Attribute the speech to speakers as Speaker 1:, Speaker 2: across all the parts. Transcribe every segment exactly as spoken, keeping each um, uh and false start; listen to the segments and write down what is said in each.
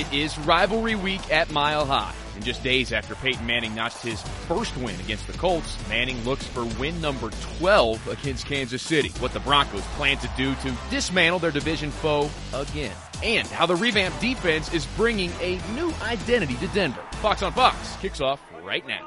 Speaker 1: It is rivalry week at Mile High. And just days after Peyton Manning notched his first win against the Colts, Manning looks for win number twelve against Kansas City. What the Broncos plan to do to dismantle their division foe again. And how the revamped defense is bringing a new identity to Denver. Fox on Fox kicks off right now.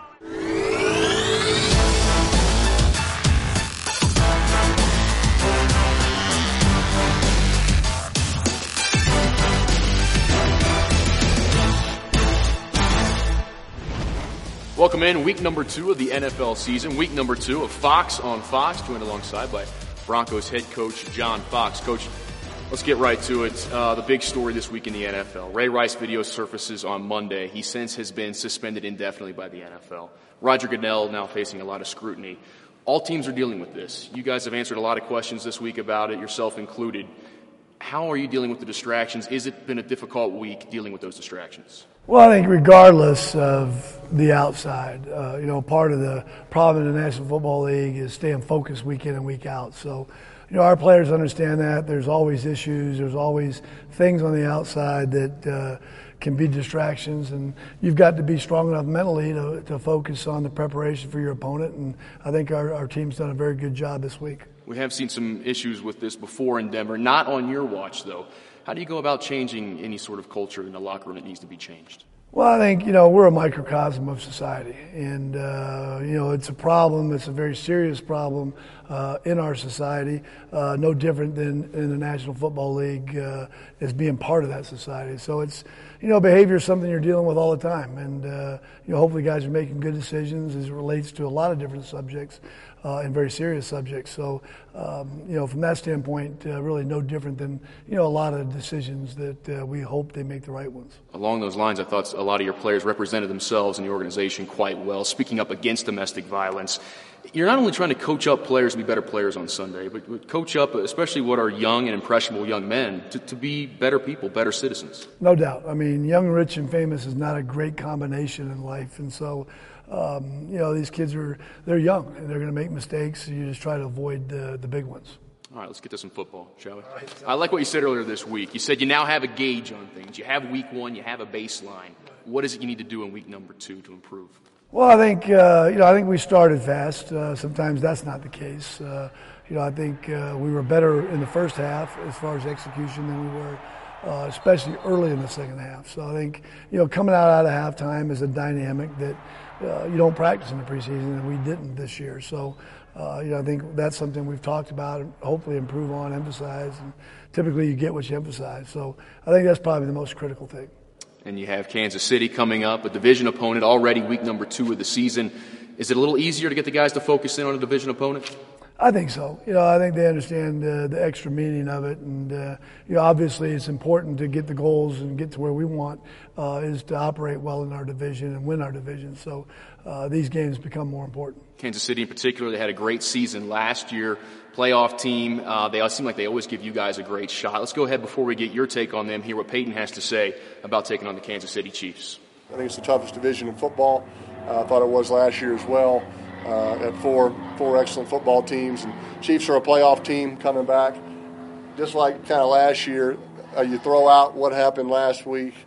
Speaker 1: Welcome in week number two of the N F L season, week number two of Fox on Fox, joined alongside by Broncos head coach John Fox. Coach, let's get right to it. Uh, the big story this week in the N F L. Ray Rice video surfaces on Monday. He since has been suspended indefinitely by the N F L. Roger Goodell now facing a lot of scrutiny. All teams are dealing with this. You guys have answered a lot of questions this week about it, yourself included. How are you dealing with the distractions? Has it been a difficult week dealing with those distractions?
Speaker 2: Well, I think regardless of the outside, uh, you know, part of the problem in the National Football League is staying focused week in and week out. So, you know, our players understand that. There's always issues. There's always things on the outside that uh, can be distractions. And you've got to be strong enough mentally to, to focus on the preparation for your opponent. And I think our, our team's done a very good job this week.
Speaker 1: We have seen some issues with this before in Denver, not on your watch, though. How do you go about changing any sort of culture in the locker room that needs to be changed?
Speaker 2: Well, I think, you know, we're a microcosm of society. And, uh, you know, it's a problem. It's a very serious problem uh, in our society, uh, no different than in the National Football League uh, as being part of that society. So it's, you know, behavior is something you're dealing with all the time. And, uh, you know, hopefully guys are making good decisions as it relates to a lot of different subjects. Uh, and very serious subjects. So, um, you know, from that standpoint, uh, really no different than, you know, a lot of decisions that uh, we hope they make the right ones.
Speaker 1: Along those lines, I thought a lot of your players represented themselves and the organization quite well, speaking up against domestic violence. You're not only trying to coach up players to be better players on Sunday, but, but coach up especially what are young and impressionable young men to, to be better people, better citizens.
Speaker 2: No doubt. I mean, young, rich, and famous is not a great combination in life. And so, Um, you know, these kids are, they're young and they're going to make mistakes. So you just try to avoid the, the big ones.
Speaker 1: All right, let's get to some football, shall we? Right, I like what you said earlier this week. You said you now have a gauge on things. You have week one, you have a baseline. What is it you need to do in week number two to improve?
Speaker 2: Well, I think, uh, you know, I think we started fast. Uh, sometimes that's not the case. Uh, you know, I think uh, we were better in the first half as far as execution than we were Uh, especially early in the second half. So I think, you know, coming out out of halftime is a dynamic that uh, you don't practice in the preseason, and we didn't this year. So, uh, you know, I think that's something we've talked about and hopefully improve on, emphasize, and typically you get what you emphasize. So I think that's probably the most critical thing.
Speaker 1: And you have Kansas City coming up, a division opponent, already week number two of the season. Is it a little easier to get the guys to focus in on a division opponent?
Speaker 2: I think so. You know, I think they understand uh, the extra meaning of it, and uh, you know, obviously it's important to get the goals and get to where we want uh, is to operate well in our division and win our division. So uh, these games become more important.
Speaker 1: Kansas City in particular, they had a great season last year, playoff team. Uh, they all seem like they always give you guys a great shot. Let's go ahead before we get your take on them, hear what Peyton has to say about taking on the Kansas City Chiefs.
Speaker 3: I think it's the toughest division in football. Uh, I thought it was last year as well. Uh, at four four excellent football teams, and Chiefs are a playoff team coming back. Just like kind of last year, uh, you throw out what happened last week.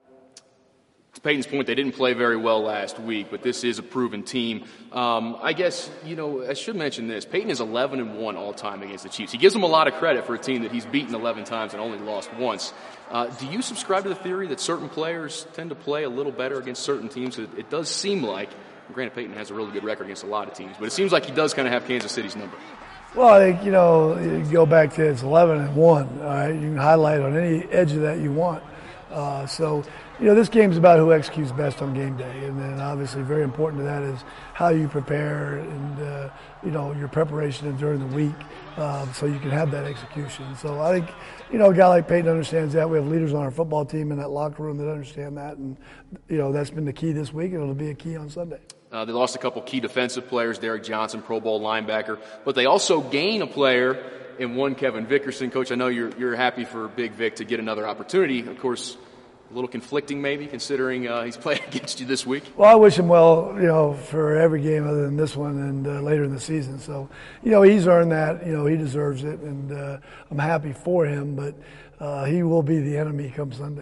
Speaker 1: To Peyton's point, they didn't play very well last week, but this is a proven team. Um, I guess, you know, I should mention this. Peyton is eleven and one all time against the Chiefs. He gives them a lot of credit for a team that he's beaten eleven times and only lost once. Uh, do you subscribe to the theory that certain players tend to play a little better against certain teams? It, it does seem like, granted, Peyton has a really good record against a lot of teams, but it seems like he does kind of have Kansas City's number.
Speaker 2: Well, I think, you know, you go back to it's eleven and one, all right? You can highlight on any edge of that you want. Uh, so, you know, this game's about who executes best on game day. And then obviously very important to that is how you prepare and, uh, you know, your preparation during the week um, so you can have that execution. So I think, you know, a guy like Peyton understands that. We have leaders on our football team in that locker room that understand that. And, you know, that's been the key this week, and it'll be a key on Sunday.
Speaker 1: Uh, they lost a couple key defensive players, Derek Johnson, Pro Bowl linebacker, but they also gain a player in one Kevin Vickerson. Coach, I know you're you're happy for Big Vic to get another opportunity. Of course, a little conflicting maybe, considering uh, he's playing against you this week.
Speaker 2: Well, I wish him well, you know, for every game other than this one and uh, later in the season. So, you know, he's earned that. You know, he deserves it, and uh, I'm happy for him. But uh, he will be the enemy come Sunday.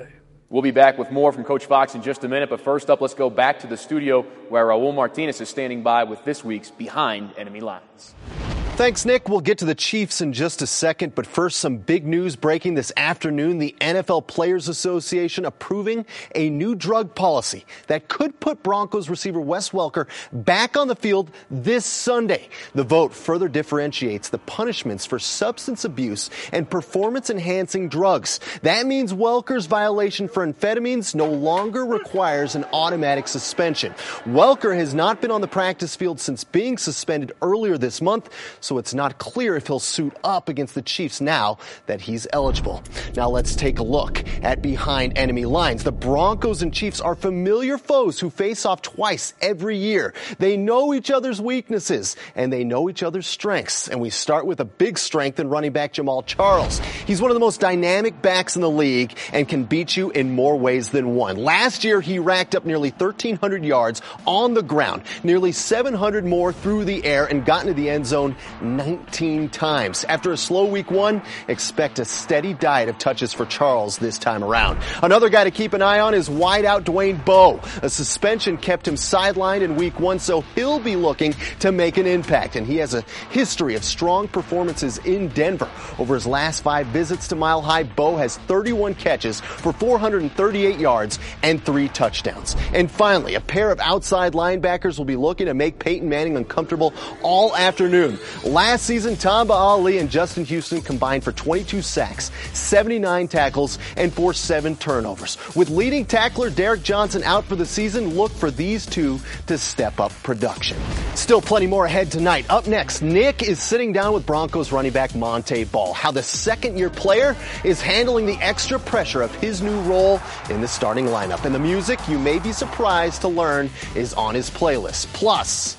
Speaker 1: We'll be back with more from Coach Fox in just a minute, but first up, let's go back to the studio where Raul Martinez is standing by with this week's Behind Enemy Lines.
Speaker 4: Thanks, Nick. We'll get to the Chiefs in just a second, but first, some big news breaking this afternoon. The N F L Players Association approving a new drug policy that could put Broncos receiver Wes Welker back on the field this Sunday. The vote further differentiates the punishments for substance abuse and performance-enhancing drugs. That means Welker's violation for amphetamines no longer requires an automatic suspension. Welker has not been on the practice field since being suspended earlier this month, so it's not clear if he'll suit up against the Chiefs now that he's eligible. Now let's take a look at Behind Enemy Lines. The Broncos and Chiefs are familiar foes who face off twice every year. They know each other's weaknesses and they know each other's strengths. And we start with a big strength in running back Jamaal Charles. He's one of the most dynamic backs in the league and can beat you in more ways than one. Last year, he racked up nearly thirteen hundred yards on the ground, nearly seven hundred more through the air, and got into the end zone nineteen times. After a slow week one, expect a steady diet of touches for Charles this time around. Another guy to keep an eye on is wideout Dwayne Bowe. A suspension kept him sidelined in week one, so he'll be looking to make an impact. And he has a history of strong performances in Denver. Over his last five visits to Mile High, Bowe has thirty-one catches for four hundred thirty-eight yards and three touchdowns. And finally, a pair of outside linebackers will be looking to make Peyton Manning uncomfortable all afternoon. Last season, Tamba Ali and Justin Houston combined for twenty-two sacks, seventy-nine tackles, and forced seven turnovers. With leading tackler Derek Johnson out for the season, look for these two to step up production. Still plenty more ahead tonight. Up next, Nick is sitting down with Broncos running back Montee Ball. How the second-year player is handling the extra pressure of his new role in the starting lineup. And the music, you may be surprised to learn, is on his playlist. Plus,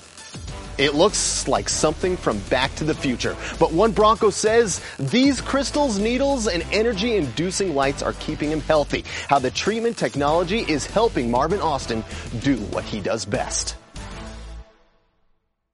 Speaker 4: it looks like something from Back to the Future. But one Bronco says these crystals, needles, and energy-inducing lights are keeping him healthy. How the treatment technology is helping Marvin Austin do what he does best.